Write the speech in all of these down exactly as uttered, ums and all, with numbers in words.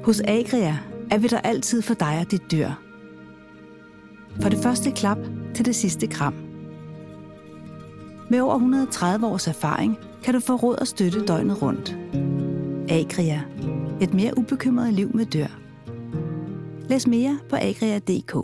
Hos Agria er vi der altid for dig og dit dyr. Fra det første klap til det sidste kram. Med over et hundrede og tredive års erfaring kan du få råd og støtte døgnet rundt. Agria. Et mere ubekymret liv med dyr. Læs mere på agria punktum d k.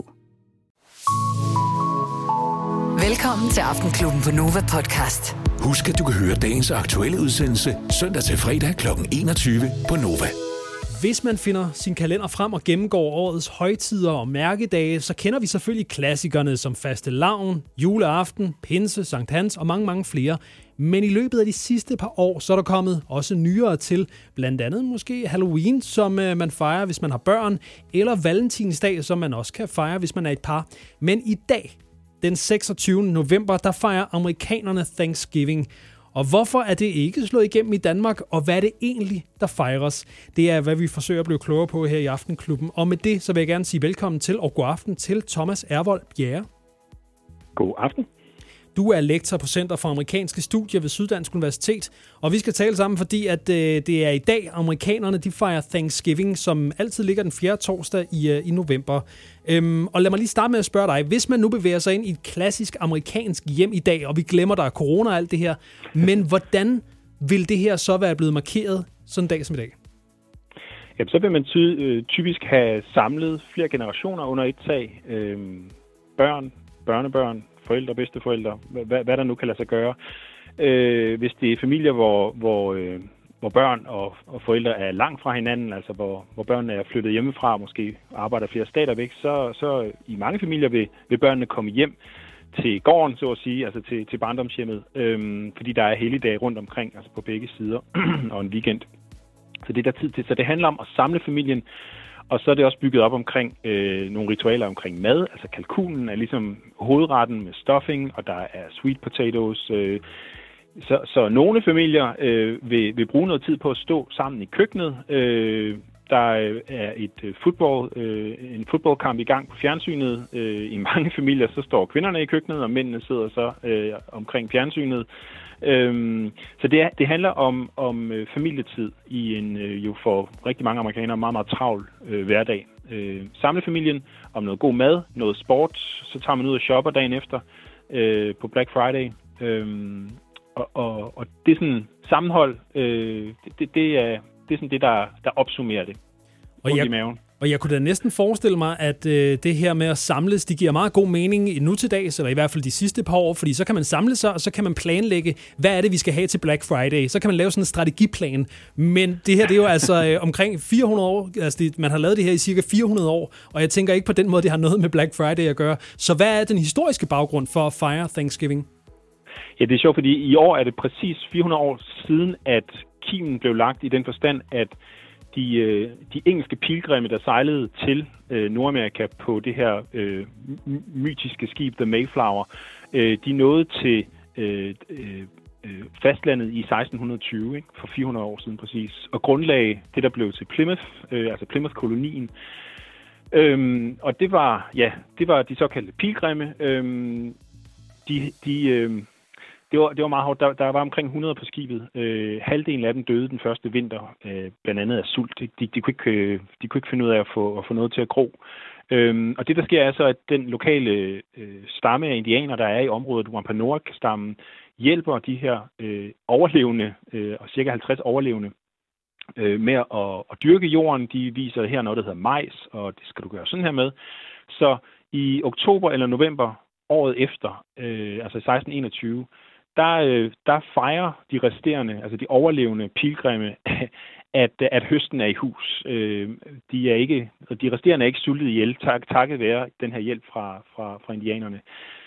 Velkommen til Aftenklubben på Nova Podcast. Husk, at du kan høre dagens aktuelle udsendelse søndag til fredag klokken enogtyve på Nova. Hvis man finder sin kalender frem og gennemgår årets højtider og mærkedage, så kender vi selvfølgelig klassikerne som fastelavn, juleaften, pinse, Sankt Hans og mange, mange flere. Men i løbet af de sidste par år, så er der kommet også nyere til, blandt andet måske Halloween, som man fejrer, hvis man har børn, eller Valentinsdag, som man også kan fejre, hvis man er et par. Men i dag, den seksogtyvende november, der fejrer amerikanerne Thanksgiving. Og hvorfor er det ikke slået igennem i Danmark, og hvad er det egentlig, der fejres? Det er, hvad vi forsøger at blive klogere på her i Aftenklubben. Og med det, så vil jeg gerne sige velkommen til, og god aften til Thomas Ervold Bjerre. God aften. Du er lektor på Center for Amerikanske Studier ved Syddansk Universitet, og vi skal tale sammen, fordi at øh, det er i dag, amerikanerne de fejrer Thanksgiving, som altid ligger den fjerde torsdag i, øh, i november. Øhm, og lad mig lige starte med at spørge dig, hvis man nu bevæger sig ind i et klassisk amerikansk hjem i dag, og vi glemmer, der er corona og alt det her, men hvordan vil det her så være blevet markeret sådan en dag som i dag? Jamen, så vil man ty- øh, typisk have samlet flere generationer under et tag. Øh, børn, børnebørn, forældre, bedsteforældre, hvad, hvad der nu kan lade sig gøre. Øh, hvis det er familier, hvor, hvor, øh, hvor børn og, og forældre er langt fra hinanden, altså hvor, hvor børnene er flyttet hjemmefra, måske arbejder flere stater væk, så, så i mange familier vil, vil børnene komme hjem til gården, så at sige, altså til, til barndomshjemmet, øh, fordi der er helligdage rundt omkring, altså på begge sider, og en weekend. Så det er der tid til. Så det handler om at samle familien. Og så er det også bygget op omkring øh, nogle ritualer omkring mad. Altså kalkunen er ligesom hovedretten med stuffing, og der er sweet potatoes. Øh. Så, så nogle familier øh, vil, vil bruge noget tid på at stå sammen i køkkenet. Øh, der er et øh, football, øh, en fodboldkamp i gang på fjernsynet. Øh, I mange familier så står kvinderne i køkkenet, og mændene sidder så øh, omkring fjernsynet. Øhm, så det, det handler om, om øh, familietid i en øh, jo for rigtig mange amerikanere meget, meget travl øh, hverdag. Øh, samle familien om noget god mad, noget sport, så tager man ud og shopper dagen efter øh, på Black Friday. Øhm, og, og, og det er sådan sammenhold, øh, det, det, det, er, det er sådan det, der, der opsummerer det. Og jeg, i maven. Og jeg kunne da næsten forestille mig, at øh, det her med at samles, det giver meget god mening nu til dags, eller i hvert fald de sidste par år, fordi så kan man samle sig, og så kan man planlægge, hvad er det, vi skal have til Black Friday. Så kan man lave sådan en strategiplan. Men det her, det er jo altså øh, omkring fire hundrede år, altså det, man har lavet det her i cirka fire hundrede år, og jeg tænker ikke på den måde, det har noget med Black Friday at gøre. Så hvad er den historiske baggrund for at fejre Thanksgiving? Ja, det er sjovt, fordi i år er det præcis fire hundrede år siden, at kimen blev lagt i den forstand, at De, de engelske pilgrimme, der sejlede til øh, Nordamerika på det her øh, mytiske skib, The Mayflower, øh, de nåede til øh, øh, fastlandet i seksten tyve, ikke? For fire hundrede år siden præcis, og grundlagde det, der blev til Plymouth, øh, altså Plymouth-kolonien. Øhm, og det var, ja, det var de såkaldte pilgrimme. Øhm, de, de, øh, Det var, det var meget hårdt. Der, der var omkring hundrede på skibet. Øh, halvdelen af dem døde den første vinter, øh, blandt andet af sult. De, de, de, kunne ikke, de kunne ikke finde ud af at få, at få noget til at gro. Øhm, og det, der sker, er så, at den lokale øh, stamme af indianer, der er i området, Wampanoag-stammen, hjælper de her øh, overlevende, øh, og cirka halvtreds overlevende, øh, med at, at dyrke jorden. De viser her noget, der hedder majs, og det skal du gøre sådan her med. Så i oktober eller november året efter, øh, altså seksten enogtyve, Der, der fejrer de resterende, altså de overlevende pilgrimme, at, at høsten er i hus. De, er ikke, de resterende er ikke sultet ihjel, tak, takket være den her hjælp fra, fra, fra indianerne.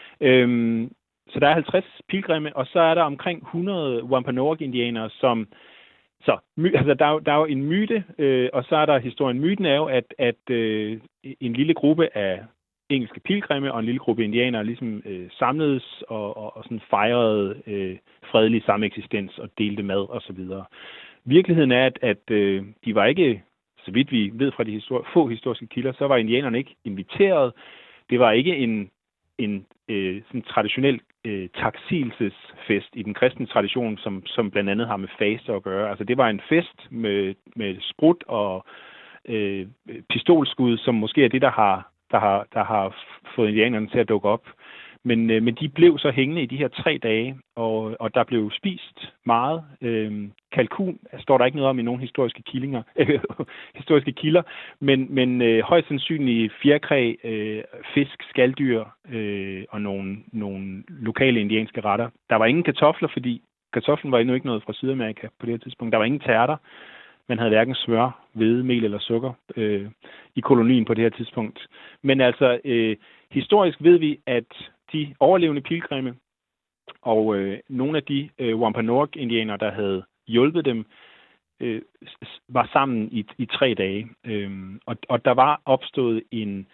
Så der er halvtreds pilgrimme, og så er der omkring hundrede Wampanoag-indianere, som... Så altså, der, er jo, der er jo en myte, og så er der historien. Myten er jo, at, at en lille gruppe af engelske pilgrimme og en lille gruppe indianere ligesom øh, samledes og, og, og sådan fejrede øh, fredelig sameksistens og delte mad og så videre. Virkeligheden er, at, at øh, de var ikke, så vidt vi ved fra de histori- få historiske kilder, så var indianerne ikke inviteret. Det var ikke en, en øh, sådan traditionel øh, taksigelsesfest i den kristne tradition, som, som blandt andet har med faste at gøre. Altså det var en fest med, med sprut og øh, pistolskud, som måske er det, der har, der har, der har fået indianerne til at dukke op. Men, øh, men de blev så hængende i de her tre dage, og, og der blev spist meget. Øh, kalkun står der ikke noget om i nogle historiske, killinger, øh, historiske kilder, men, men øh, højst sandsynligt fjerkræ, øh, fisk, skaldyr øh, og nogle, nogle lokale indianske retter. Der var ingen kartofler, fordi kartoflen var endnu ikke noget fra Sydamerika på det her tidspunkt. Der var ingen tærter. Man havde hverken smør, hvede, mel eller sukker øh, i kolonien på det her tidspunkt. Men altså, øh, historisk ved vi, at de overlevende pilgrimme og øh, nogle af de øh, Wampanoag-indianere, der havde hjulpet dem, øh, var sammen i, i tre dage. Øh, og, og der var opstået en,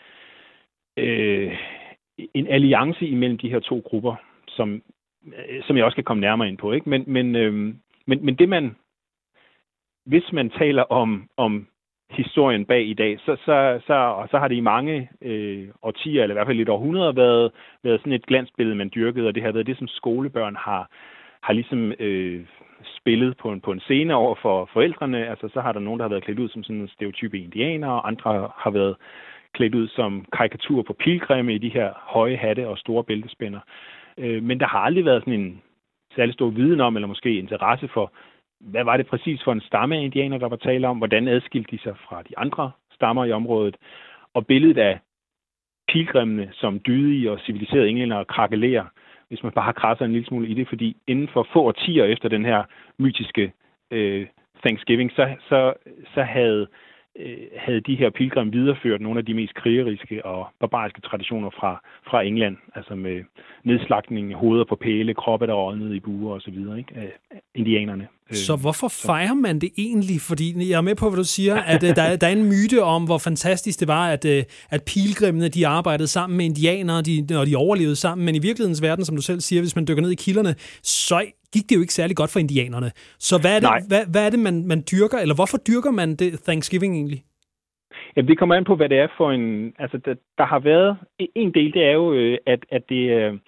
øh, en alliance imellem de her to grupper, som, øh, som jeg også kan komme nærmere ind på. Ikke? Men, men, øh, men, men det man, hvis man taler om, om historien bag i dag, så, så, så, og så har det i mange øh, årtier, eller i hvert fald lidt århundreder, været, været sådan et glansbillede, man dyrkede, og det har været det, som skolebørn har, har ligesom øh, spillet på en, på en scene over for forældrene. Altså, så har der nogen, der har været klædt ud som sådan en stereotype indianer, og andre har været klædt ud som karikatur på pilgrimme i de her høje hatte og store bæltespænder. Øh, men der har aldrig været sådan en særlig stor viden om, eller måske interesse for, hvad var det præcis for en stamme af indianer, der var tale om? Hvordan adskilte de sig fra de andre stammer i området? Og billedet af pilgrimmene som dydige og civiliserede englændere krakelerer, hvis man bare krasser en lille smule i det, fordi inden for få årtier efter den her mytiske øh, Thanksgiving, så, så, så havde, øh, havde de her pilgrimme videreført nogle af de mest krigeriske og barbariske traditioner fra, fra England, altså med nedslagtning, hoveder på pæle, kroppe, der rådnede i buer osv., ikke? Af indianerne. Så hvorfor fejrer man det egentlig? Fordi jeg er med på, hvad du siger, at uh, der, der er en myte om, hvor fantastisk det var, at, uh, at pilgrimmene, de arbejdede sammen med indianere, de, og de overlevede sammen. Men i virkelighedens verden, som du selv siger, hvis man dykker ned i kilderne, så gik det jo ikke særlig godt for indianerne. Så hvad er det, hvad, hvad er det man, man dyrker, eller hvorfor dyrker man det Thanksgiving egentlig? Ja, det kommer an på, hvad det er for en... Altså, der, der har været... En del, det er jo, at, at det...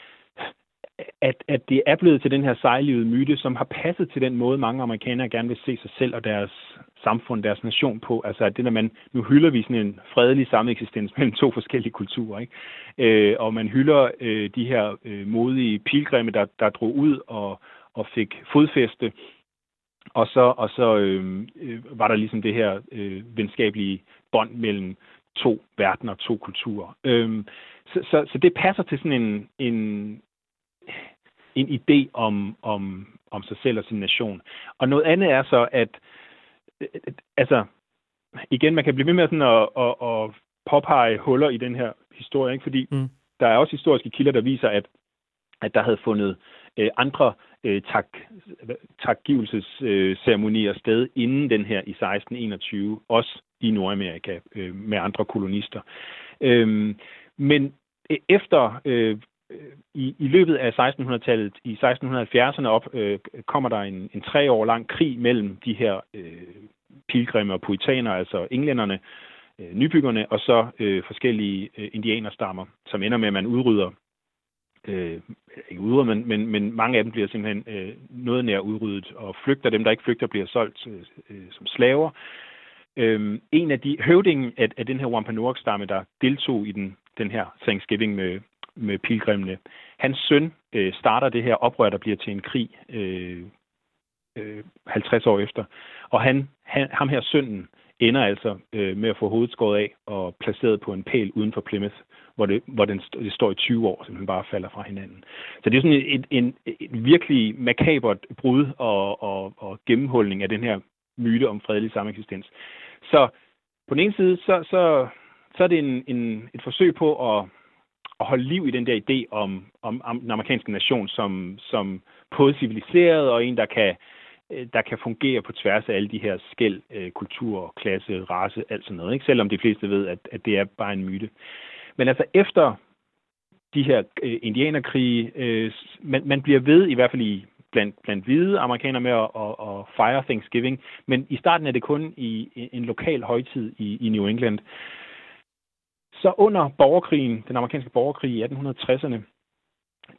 At, at det er blevet til den her sejlivede myte, som har passet til den måde, mange amerikanere gerne vil se sig selv og deres samfund, deres nation på. Altså, at det, når man... Nu hylder vi sådan en fredelig sameksistens mellem to forskellige kulturer, ikke? Øh, og man hylder øh, de her øh, modige pilgrimme, der, der drog ud og, og fik fodfæste. Og så, og så øh, øh, var der ligesom det her øh, venskabelige bånd mellem to verdener og to kulturer. Øh, så, så, så det passer til sådan en, en, en idé om, om, om sig selv og sin nation. Og noget andet er så, at øh, altså, igen, man kan blive ved med sådan at, at, at påpege huller i den her historie, ikke? Fordi mm. der er også historiske kilder, der viser, at, at der havde fundet øh, andre øh, tak, takgivelsesceremonier øh, sted inden den her i seksten enogtyve, også i Nordamerika øh, med andre kolonister. Øh, men øh, efter øh, i, i løbet af sekstenhundredetallet, i seksten halvfjerdserne op, øh, kommer der en, en tre år lang krig mellem de her øh, pilgrimme og puritanere, altså englænderne, øh, nybyggerne, og så øh, forskellige øh, indianerstammer, som ender med, at man udrydder Øh, ikke udrydder, men, men, men mange af dem bliver simpelthen øh, noget nær udryddet, og flygter. Dem, der ikke flygter, bliver solgt øh, øh, som slaver. Øh, en af de høvdingen af, af den her Wampanoag-stamme, der deltog i den, den her Thanksgiving med, med pilgrimmene, hans søn øh, starter det her oprør, der bliver til en krig øh, øh, halvtreds år efter. Og han, han, ham her sønnen ender altså øh, med at få hovedet skåret af og placeret på en pæl uden for Plymouth, hvor det, hvor den, det står i tyve år, så den bare falder fra hinanden. Så det er sådan et, en, et virkelig makabert brud og, og, og gennemhulning af den her myte om fredelig sameksistens. Så på den ene side, så, så, så er det en, en, et forsøg på at, at holde liv i den der idé om, om, om den amerikanske nation som, som både civiliseret og en, der kan, der kan fungere på tværs af alle de her skel, kultur, klasse, race, alt sådan noget. Ikke? Selvom de fleste ved, at, at det er bare en myte. Men altså efter de her øh, indianerkrige, øh, man, man bliver ved, i hvert fald i, blandt, blandt hvide amerikanere, med at, at, at fejre Thanksgiving. Men i starten er det kun i en lokal højtid i, i New England. Så under borgerkrigen, den amerikanske borgerkrig i atten tresserne,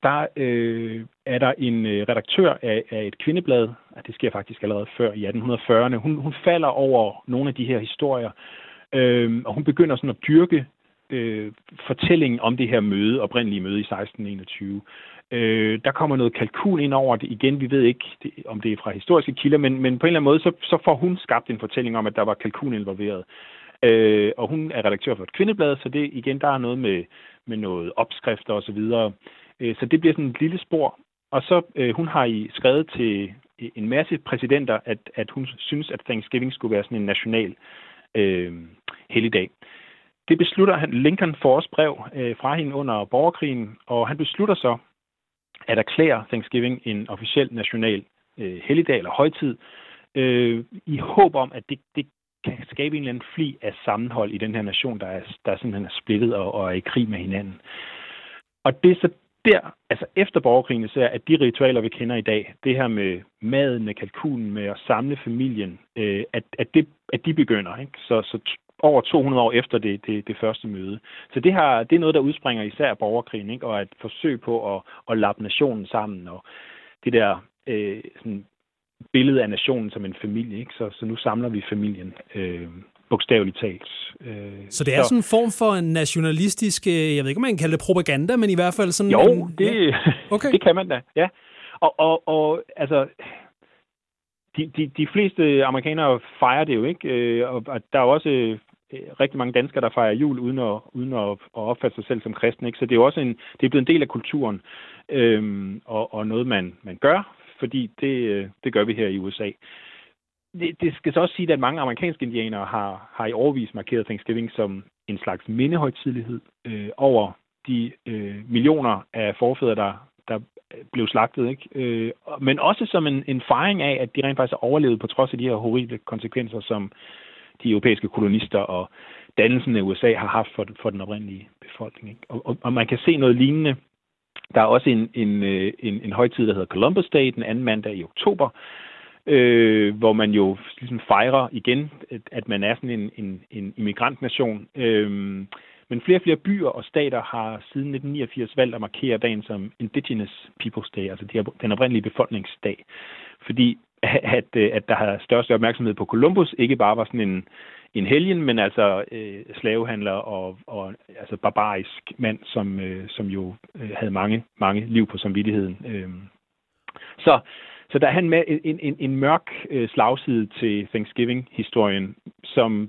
der øh, er der en øh, redaktør af, af et kvindeblad, og det sker faktisk allerede før i atten fyrrerne. Hun, hun falder over nogle af de her historier, øh, og hun begynder sådan at dyrke øh, fortællingen om det her møde, oprindelige møde i seksten enogtyve. Øh, der kommer noget kalkun ind over det. Igen, vi ved ikke, det, om det er fra historiske kilder, men, men på en eller anden måde, så, så får hun skabt en fortælling om, at der var kalkun involveret. Øh, og hun er redaktør for et kvindeblad, så det igen, der er noget med, med noget opskrifter og så videre. Øh, så det bliver sådan et lille spor. Og så øh, hun har i skrevet til en masse præsidenter, at, at hun synes, at Thanksgiving skulle være sådan en national øh, helligdag. Det beslutter han. Lincoln får også brev øh, fra hende under borgerkrigen, og han beslutter så at erklære Thanksgiving en officiel national øh, helligdag eller højtid, øh, i håb om, at det, det kan skabe en eller anden fli af sammenhold i den her nation, der, er, der simpelthen er splittet og, og er i krig med hinanden. Og det er så der, altså efter borgerkrigen, så er, at de ritualer, vi kender i dag, det her med maden, med kalkunen, med at samle familien, øh, at, at, det, at de begynder. Ikke? Så, så over to hundrede år efter det, det, det første møde. Så det, her, det er noget, der udspringer især af borgerkrigen, ikke? Og et forsøg på at, at lappe nationen sammen, og det der øh, sådan billede af nationen som en familie. Ikke? Så, så nu samler vi familien øh, bogstaveligt talt. Øh, så det er så, sådan en form for en nationalistisk, jeg ved ikke, om man kan kalde det propaganda, men i hvert fald sådan... Jo, en, det, ja. Okay. det kan man da, ja. Og, og, og altså... De, de, de fleste amerikanere fejrer det jo ikke, og der er også øh, rigtig mange danskere, der fejrer jul uden at, uden at, at opfatte sig selv som kristne. Ikke? Så det er jo også en, det er blevet en del af kulturen, øhm, og, og noget, man, man gør, fordi det, det gør vi her i U S A. Det, det skal så også sige, at mange amerikanske indianere har, har i årevis markeret Thanksgiving som en slags mindehøjtidelighed øh, over de øh, millioner af forfædre, der der blev slagtet, ikke? Øh, men også som en, en fejring af, at de rent faktisk er overlevet på trods af de her horrible konsekvenser, som de europæiske kolonister og dannelsen af U S A har haft for, for den oprindelige befolkning. Ikke? Og, og, og man kan se noget lignende. Der er også en, en, en, en højtid, der hedder Columbus Day, den anden mandag i oktober, øh, hvor man jo ligesom fejrer igen, at, at man er sådan en, en, en immigrantnation. Øh, Men flere og flere byer og stater har siden nitten niogfirs valgt at markere dagen som Indigenous Peoples Day, altså den oprindelige befolkningsdag. Fordi at, at der har største opmærksomhed på Columbus ikke bare var sådan en, en helgen, men altså øh, slavehandler og, og altså barbarisk mand, som, øh, som jo øh, havde mange, mange liv på samvittigheden. Øh. Så, så der er en, en, en, en mørk øh, slagside til Thanksgiving-historien, som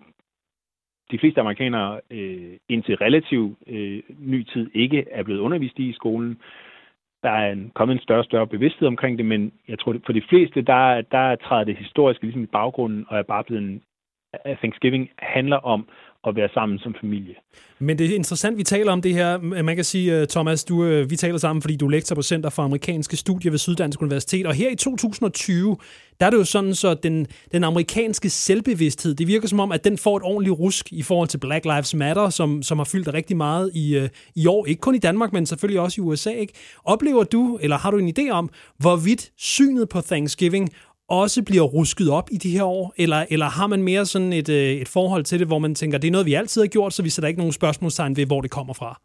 de fleste amerikanere øh, indtil relativt øh, ny tid ikke er blevet undervist i i skolen. Der er en, kommet en større og større bevidsthed omkring det, men jeg tror, for de fleste, der, der træder det historiske ligesom i baggrunden, og er bare blevet en, at Thanksgiving handler om at være sammen som familie. Men det er interessant, vi taler om det her. Man kan sige, Thomas, du, vi taler sammen, fordi du er lektor på Center for Amerikanske Studier ved Syddansk Universitet, og her i to tusind og tyve, der er det jo sådan, så den, den amerikanske selvbevidsthed, det virker som om, at den får et ordentligt rusk i forhold til Black Lives Matter, som, som har fyldt rigtig meget i, i år. Ikke kun i Danmark, men selvfølgelig også i U S A. Ikke? Oplever du, eller har du en idé om, hvorvidt synet på Thanksgiving også bliver rusket op i de her år? Eller, eller har man mere sådan et, et forhold til det, hvor man tænker, det er noget, vi altid har gjort, så vi sætter ikke nogen spørgsmålstegn ved, hvor det kommer fra?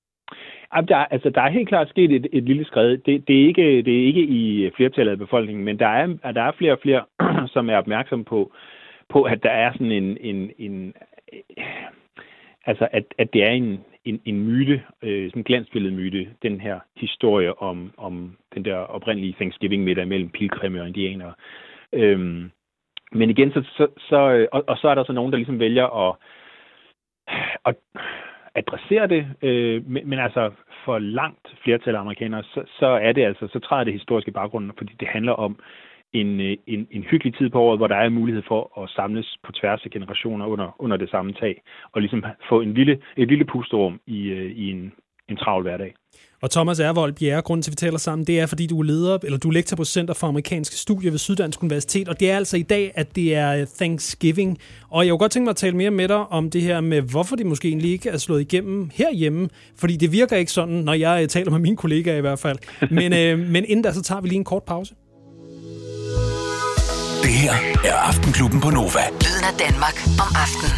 Der, altså, der er helt klart sket et, et lille skred. Det, det, er ikke, det er ikke i flertallet af befolkningen, men der er, der er flere og flere, som er opmærksomme på, på at der er sådan en... en, en altså, at, at det er en, en, en myte, øh, sådan en glansbilledet myte, den her historie om, om den der oprindelige Thanksgiving-middag mellem pilgrimme og indianere. Øhm, men igen, så, så, så, og, og så er der så nogen, der ligesom vælger at, at adressere det, øh, men, men altså for langt flertal af amerikanere, så, så er det altså, så træder det historiske baggrund, fordi det handler om en, en, en hyggelig tid på året, hvor der er mulighed for at samles på tværs af generationer under, under det samme tag, og ligesom få en lille, et lille pusterum i, i en, en travl hverdag. Og Thomas Ervold Bjerre, grunden til, at vi taler sammen, det er, fordi du er leder, eller du er lektor på Center for Amerikanske Studier ved Syddansk Universitet, og det er altså i dag, at det er Thanksgiving. Og jeg kunne godt tænke mig at tale mere med dig om det her med, hvorfor det måske egentlig ikke er slået igennem herhjemme, fordi det virker ikke sådan, når jeg taler med mine kollegaer i hvert fald. Men, øh, men inden da, så tager vi lige en kort pause. Det her er Aftenklubben på Nova. Lyden af Danmark om aftenen.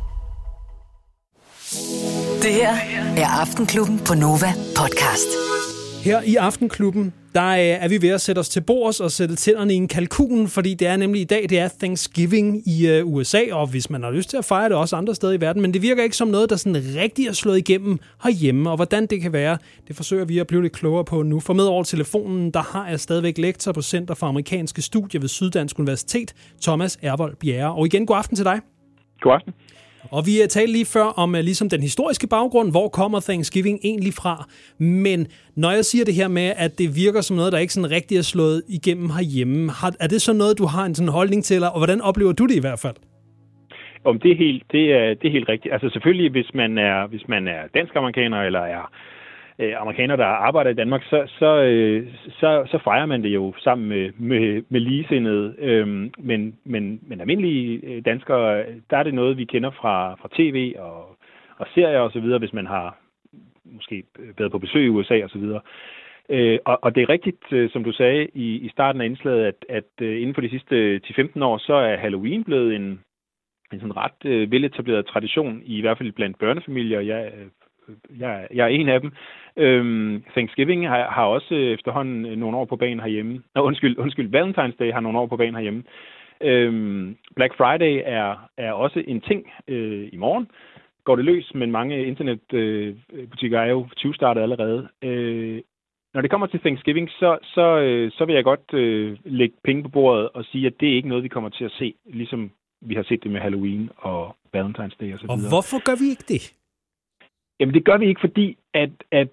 Det her er Aftenklubben på Nova podcast. Her i Aftenklubben, der er vi ved at sætte os til bords og sætte tænderne i en kalkun, fordi det er nemlig i dag, det er Thanksgiving i U S A, og hvis man har lyst til at fejre det også andre steder i verden, men det virker ikke som noget, der sådan rigtig er slået igennem herhjemme, og hvordan det kan være, det forsøger vi at blive lidt klogere på nu. For med over telefonen, der har jeg stadigvæk lektor på Center for Amerikanske Studier ved Syddansk Universitet, Thomas Ervold Bjerre. Og igen, god aften til dig. God aften. Og vi talte lige før om ligesom den historiske baggrund, hvor kommer Thanksgiving egentlig fra. Men når jeg siger det her med, at det virker som noget, der ikke sådan rigtig er slået igennem herhjemme, er det så noget, du har en sådan holdning til, og hvordan oplever du det i hvert fald? Om det er helt, det er, det er helt rigtigt. Altså selvfølgelig, hvis man er, hvis man er dansk-amerikaner eller er amerikaner, der arbejder i Danmark, så, så, så, så fejrer man det jo sammen med, med, med ligesindede. Øhm, men, men, men almindelige danskere, der er det noget, vi kender fra, fra tv og, og serier og så videre, hvis man har måske været på besøg i U S A og så videre. Øh, og, og det er rigtigt, som du sagde i, i starten af indslaget, at, at inden for de sidste ti til femten år, så er Halloween blevet en, en sådan ret øh, veletableret tradition, i hvert fald blandt børnefamilier. Jeg Jeg, jeg er en af dem. Øhm, Thanksgiving har, har også efterhånden nogle år på banen herhjemme. Nå, undskyld, undskyld, Valentine's Day har nogle år på banen herhjemme. Øhm, Black Friday er, er også en ting øh, i morgen. Går det løs, men mange internetbutikker øh, er jo tyve-startet allerede. Øh, når det kommer til Thanksgiving, så, så, øh, så vil jeg godt øh, lægge penge på bordet og sige, at det er ikke noget, vi kommer til at se, ligesom vi har set det med Halloween og Valentine's Day og så videre. Og hvorfor gør vi ikke det? Jamen det gør vi ikke, fordi at, at,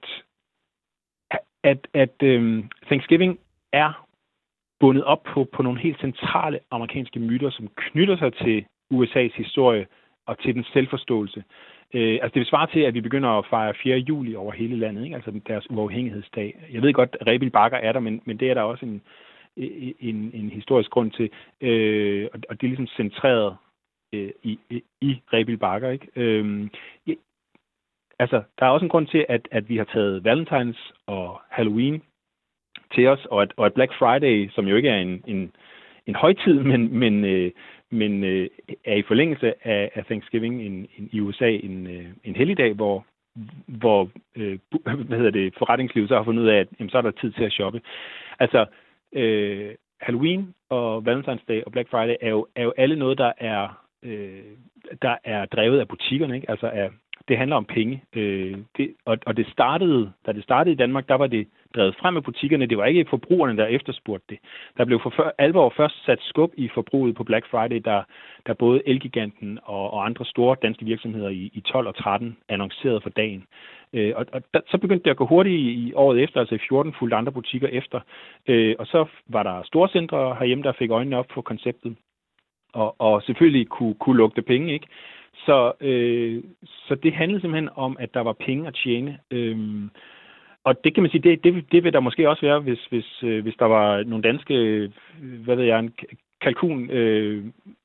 at, at øhm, Thanksgiving er bundet op på, på nogle helt centrale amerikanske myter, som knytter sig til U S A's historie og til den selvforståelse. Øh, altså det vil svare til, at vi begynder at fejre fjerde juli over hele landet, ikke? Altså deres uafhængighedsdag. Jeg ved godt, at Rebild Bakker er der, men, men det er der også en, en, en historisk grund til. Øh, og, og det er ligesom centreret øh, i, i, i Rebild Bakker, ikke? Øh, Altså, der er også en grund til, at, at vi har taget Valentines og Halloween til os, og at, og at Black Friday, som jo ikke er en, en, en højtid, men, men, øh, men øh, er i forlængelse af, af Thanksgiving en, en, i U S A en, øh, en helligdag, hvor, hvor øh, hvad hedder det, forretningslivet så har fundet ud af, at jamen, så er der tid til at shoppe. Altså, øh, Halloween og Valentine's Day og Black Friday er jo, er jo alle noget, der er, øh, der er drevet af butikkerne, ikke? Altså af Det handler om penge. Øh, det, og, og det startede, da det startede i Danmark, der var det drevet frem af butikkerne. Det var ikke forbrugerne, der efterspurgte det. Der blev for før, alvor først sat skub i forbruget på Black Friday, der, der både Elgiganten og, og andre store danske virksomheder i, i tolv og tretten annoncerede for dagen. Øh, og og der, så begyndte det at gå hurtigt i, i året efter, altså i fjorten fulgte andre butikker efter. Øh, og så var der storcentre herhjemme, der fik øjnene op for konceptet. Og, og selvfølgelig kunne, kunne lugte penge, ikke? Så, øh, så det handlede simpelthen om, at der var penge at tjene. Øhm, og det kan man sige, det, det, det vil der måske også være, hvis, hvis, øh, hvis der var nogle danske, hvad ved jeg, en kalkun øh,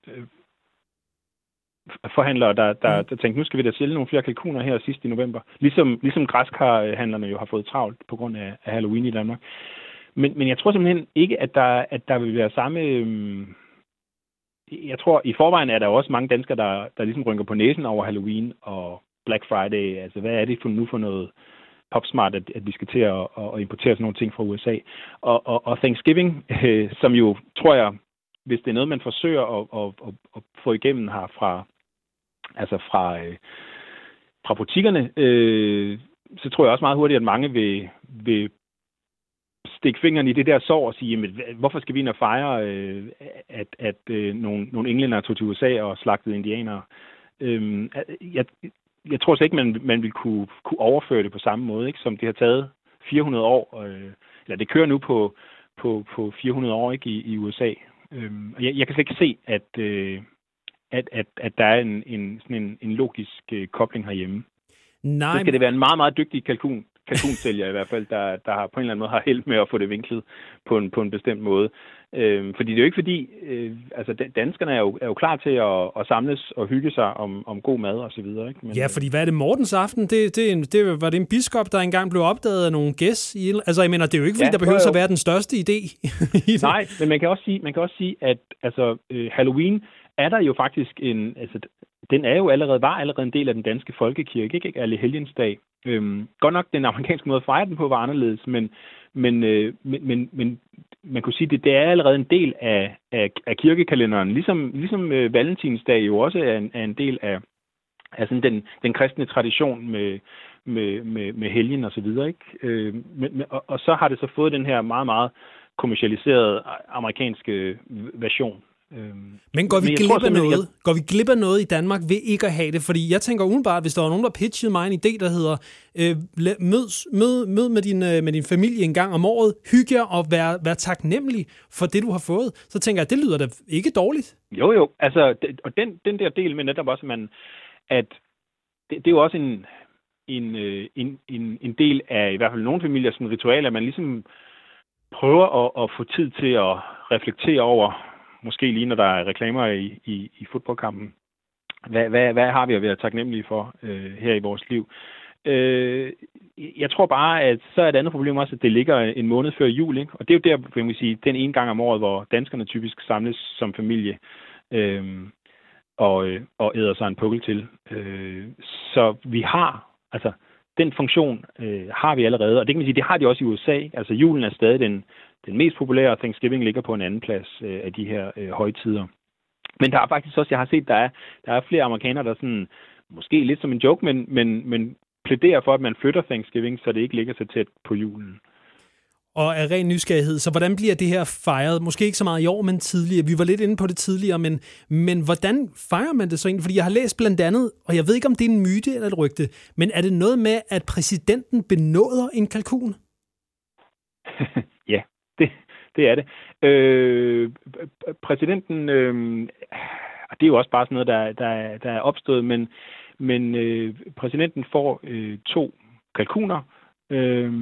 forhandlere, der, der, der tænkte, nu skal vi da sælge nogle flere kalkuner her sidst i november. Ligesom, ligesom græskarhandlerne jo har fået travlt på grund af, af Halloween i Danmark. Men, men jeg tror simpelthen ikke, at der, at der vil være samme... Øh, Jeg tror, i forvejen er der også mange danskere, der, der ligesom rynker på næsen over Halloween og Black Friday. Altså, hvad er det for nu for noget popsmart, at, at vi skal til at, at importere sådan nogle ting fra U S A? Og, og, og Thanksgiving, øh, som jo, tror jeg, hvis det er noget, man forsøger at, at, at, at få igennem her fra, altså fra, øh, fra butikkerne, øh, så tror jeg også meget hurtigt, at mange vil, vil stikke fingeren i det der sår og sige, jamen, hvorfor skal vi ind og fejre, øh, at, at øh, nogle, nogle englænder tog til U S A og slagtede indianere? Øh, jeg, jeg tror så ikke, man, man vil kunne, kunne overføre det på samme måde, ikke? Som det har taget fire hundrede år. Øh, eller det kører nu på, på, på fire hundrede år, ikke, i, i U S A. Øh, og jeg, jeg kan slet ikke se, at, øh, at, at, at der er en, en, sådan en, en logisk øh, kobling herhjemme. Nej. Så skal det være en meget, meget dygtig kalkun. kalkunsælger i hvert fald, der, der har på en eller anden måde har held med at få det vinklet på en, på en bestemt måde. Øhm, fordi det er jo ikke fordi, øh, altså danskerne er jo, er jo klar til at, at samles og hygge sig om, om god mad og så videre. Ikke? Men, ja, fordi hvad er det Mortens aften? Det, det, det, var det en biskop, der engang blev opdaget af nogle gæs? I, altså jeg mener, det er jo ikke fordi, ja, der behøver at være den største idé. Nej, men man kan også sige, man kan også sige at altså, øh, Halloween er der jo faktisk en, altså den er jo allerede, var allerede en del af den danske folkekirke, ikke? Allehelgensdag. Øhm, godt nok den amerikanske måde at fejre den på var anderledes, men, men, øh, men, men, men man kunne sige, at det, det er allerede en del af, af, af kirkekalenderen, ligesom, ligesom øh, Valentinsdag jo også er en, er en del af, af sådan den, den kristne tradition med, med, med, med helgen og så videre, ikke? Øh, men, og, og så har det så fået den her meget, meget kommercialiserede amerikanske version. Men går vi, Men glip af noget? Jeg... går vi glip af noget i Danmark ved ikke at have det? Fordi jeg tænker udenbart, hvis der var nogen, der pitchede mig en idé, der hedder øh, mød, mød, mød med, din, øh, med din familie en gang om året, hygge jer og vær, vær taknemmelig for det, du har fået, så tænker jeg, at det lyder da ikke dårligt. Jo, jo. Altså, det, og den, den der del med netop også, man, at det, det er jo også en, en, en, en, en del af i hvert fald nogle familier sådan ritual, at man ligesom prøver at, at få tid til at reflektere over, måske lige når der er reklamer i, i, i fodboldkampen. Hvad, hvad, hvad har vi at være taknemmelige for øh, her i vores liv? Øh, jeg tror bare, at så er et andet problem også, at det ligger en måned før jul, ikke? Og det er jo der, vil man sige, den ene gang om året, hvor danskerne typisk samles som familie øh, og, og æder sig en pukkel til. Øh, så vi har, altså den funktion øh, har vi allerede, og det kan man sige, det har de også i U S A. Altså julen er stadig den Den mest populære, og Thanksgiving ligger på en anden plads øh, af de her øh, højtider. Men der er faktisk også, jeg har set, der er, der er flere amerikanere, der sådan, måske lidt som en joke, men, men, men plæderer for, at man flytter Thanksgiving, så det ikke ligger så tæt på julen. Og af ren nysgerrighed, så hvordan bliver det her fejret? Måske ikke så meget i år, men tidligere. Vi var lidt inde på det tidligere, men, men hvordan fejrer man det så egentlig? Fordi jeg har læst blandt andet, og jeg ved ikke, om det er en myte eller et rygte, men er det noget med, at præsidenten benåder en kalkun? Ja. Det, det er det. Øh, præsidenten, øh, det er jo også bare sådan noget, der, der, der er opstået, men, men øh, præsidenten får øh, to kalkuner øh,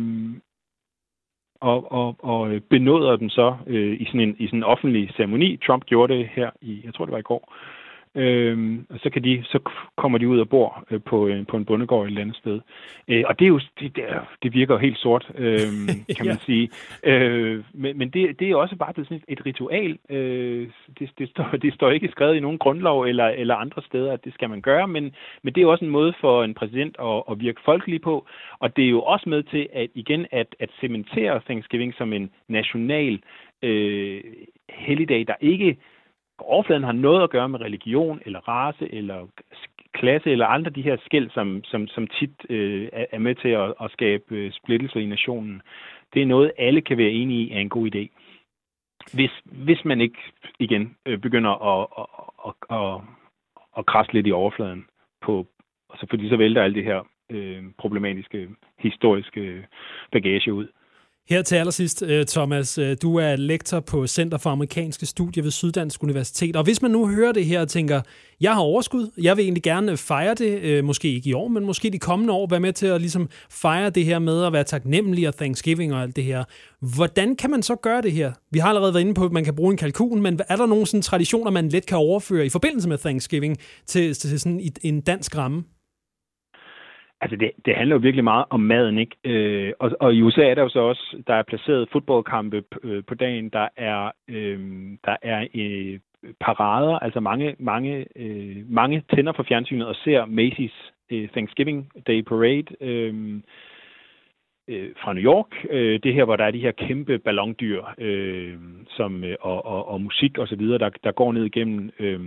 og, og, og benåder dem så øh, i, sådan en, i sådan en offentlig ceremoni. Trump gjorde det her i, jeg tror det var i går. Øhm, og så kan de så kommer de ud og bor øh, på øh, på en bondegård et eller andet sted. Øh, og det er jo det, det virker jo helt sort, øh, kan man ja. sige. Øh, men men det, det er også bare sådan et ritual. Øh, det, det står det står ikke skrevet i nogen grundlov eller eller andre steder, at det skal man gøre, men men det er også en måde for en præsident at, at virke folkelig på, og det er jo også med til at igen at at cementere Thanksgiving som en national øh, helligdag, der ikke overfladen har noget at gøre med religion, eller race, eller klasse, eller andre de her skel, som, som, som tit øh, er med til at, at skabe øh, splittelse i nationen. Det er noget, alle kan være enige i er en god idé. Hvis, hvis man ikke igen øh, begynder at, at, at, at, at krasse lidt i overfladen, på, altså fordi så vælter alt det her øh, problematiske, historiske bagage ud. Her til allersidst, Thomas, du er lektor på Center for Amerikanske Studier ved Syddansk Universitet. Og hvis man nu hører det her og tænker, jeg har overskud, jeg vil egentlig gerne fejre det, måske ikke i år, men måske de kommende år, være med til at ligesom fejre det her med at være taknemmelig og Thanksgiving og alt det her. Hvordan kan man så gøre det her? Vi har allerede været inde på, at man kan bruge en kalkun, men er der nogle sådan traditioner, man let kan overføre i forbindelse med Thanksgiving til, til sådan en dansk ramme? Altså, det, det handler jo virkelig meget om maden, ikke? Øh, og, og i U S A er der jo så også, der er placeret fodboldkampe øh, på dagen, der er, øh, der er øh, parader, altså mange, mange, øh, mange tænder for fjernsynet og ser Macy's øh, Thanksgiving Day Parade øh, øh, fra New York. Øh, det her, hvor der er de her kæmpe ballondyr øh, som, øh, og, og, og musik og så videre, der, der går ned igennem øh,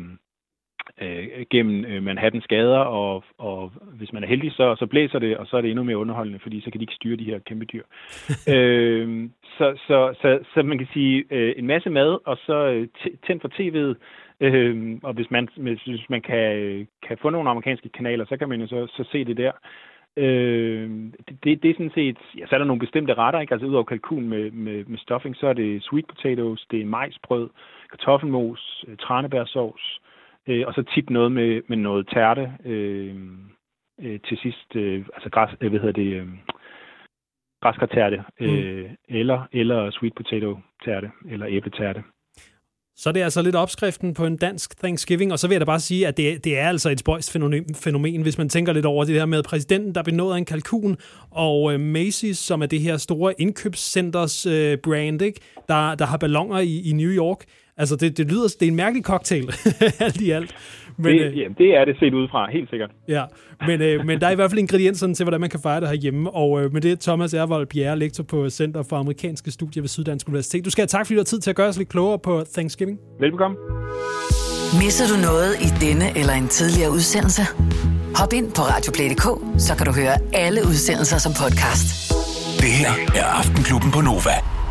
Øh, gennem øh, Manhattans gader, og, og hvis man er heldig, så, så blæser det, og så er det endnu mere underholdende, fordi så kan de ikke styre de her kæmpe dyr. øh, så, så, så, så man kan sige øh, en masse mad, og så øh, tænd for tv'et, øh, og hvis man, hvis man kan, kan få nogle amerikanske kanaler, så kan man jo så, så se det der. Øh, det, det er sådan set, ja, så er der nogle bestemte retter, ikke? Altså ud over kalkun med, med, med stuffing, så er det sweet potatoes, det er majsbrød, kartoffelmos, tranebærsovs, Øh, og så tit noget med, med noget tærte øh, øh, til sidst, øh, altså græs, øh, hvad hedder det, øh, græskartærte, øh, mm. eller, eller sweet potato tærte, eller æbletærte. Så det er altså lidt opskriften på en dansk Thanksgiving, og så vil jeg da bare sige, at det, det er altså et spøjst fænomen, hvis man tænker lidt over det her med præsidenten, der benåder en kalkun, og Macy's, som er det her store indkøbscenters øh, brand, ikke? Der, der har balloner i, i New York. Altså, det, det lyder, det er en mærkelig cocktail, alt i alt. Men, det, ja, det er det set udefra, helt sikkert. Ja, men, øh, men der er i hvert fald ingredienserne til, hvordan man kan fejre det herhjemme. Og øh, med det, Thomas Ervold Bjerre, lektor på Center for Amerikanske Studier ved Syddansk Universitet. Du skal have tak, fordi du har tid til at gøre os lidt klogere på Thanksgiving. Velbekomme. Misser du noget i denne eller en tidligere udsendelse? Hop ind på radioplay punktum d k, så kan du høre alle udsendelser som podcast. Det her er Aftenklubben på Nova.